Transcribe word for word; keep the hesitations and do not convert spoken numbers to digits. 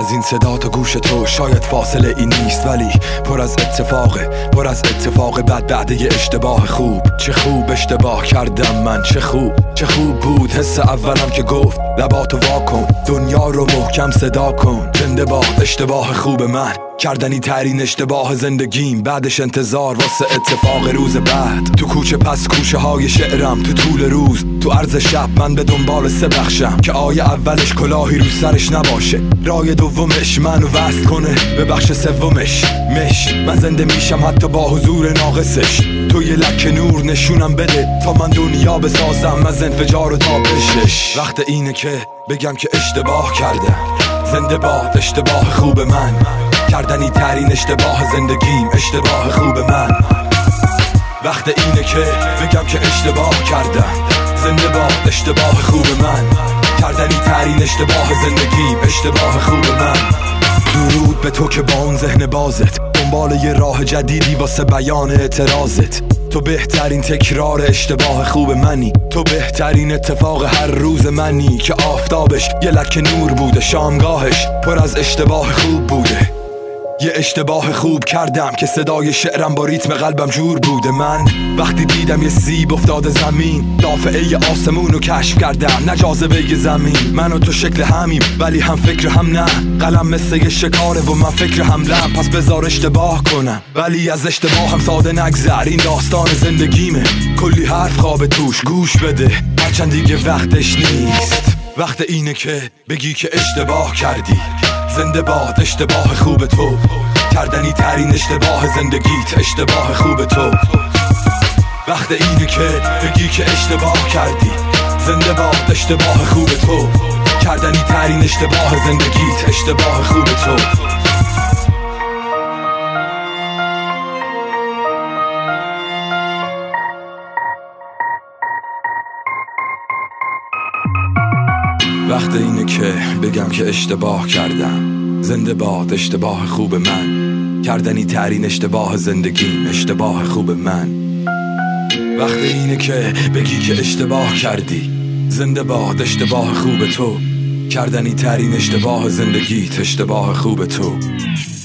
از این صدا تا گوش تو شاید فاصله این نیست، ولی پر از اتفاقه، پر از اتفاق بد بعد یه اشتباه خوب. چه خوب اشتباه کردم من، چه خوب چه خوب بود حس اولم که گفت لباتو واکن، دنیا رو محکم صدا کن. زنده باد اشتباه خوب من، کردنی ترین اشتباه زندگیم. بعدش انتظار واسه اتفاق روز بعد. تو کوچه پس کوچه های شعرم، تو طول روز تو عرض شب من به دنبال سه بخشم که آیه اولش کلاهی رو سرش نباشه، رای دومش منو وصل کنه به بخش سومش مش. من زنده میشم حتی با حضور ناقصش. تو یه لکه نور نشونم بده تا من دنیا بسازم از انفجار و تابشش. وقت اینه که بگم که اشتباه کردم. زنده باد اشتباه خوب من، کردنی ترین اشتباه زندگیم. اشتباه خوب من. وقت اینه که بگم که اشتباه کردم. زنده باد اشتباه خوب من، کردنی ترین اشتباه زندگیم. اشتباه خوب من. درود به تو که با اون ذهن بازت دنبال یه راه جدیدی واسه بیان اعتراضت. تو بهترین تکرار اشتباه خوب منی، تو بهترین اتفاق هر روز منی که آفتابش یه لکه نور بوده، شامگاهش پر از اشتباه خوب بوده. یه اشتباه خوب کردم که صدای شعرم با ریتم قلبم جور بوده. من وقتی دیدم یه سیب افتاده زمین، دافعه آسمون رو کشف کردم نه جاذبه زمین. من و تو شکل همیم ولی هم فکر هم نه. قلم مثل یه شکاره و من فکر حملم، پس بذار اشتباه کنم ولی از اشتباه هم ساده نگذر. این داستان زندگیمه، کلی حرف خواب توش، گوش بده هرچند دیگه وقتش نیست. وقت اینه که بگی که اشتباه کردی. زنده باد اشتباه خوب تو، کردنی ترین اشتباه زندگیت. اشتباه خوب تو. وقت اینه که بگی که اشتباه کردی. زنده باد اشتباه خوب تو، کردنی ترین اشتباه زندگیت. اشتباه خوب تو. وقت اینه که بگم که اشتباه کردم. زنده باد اشتباه خوب من، کردنی ترین اشتباه زندگیم. اشتباه خوب من. وقت اینه که بگی که اشتباه کردی. زنده باد اشتباه خوب تو، کردنی ترین اشتباه زندگیت. اشتباه خوب تو.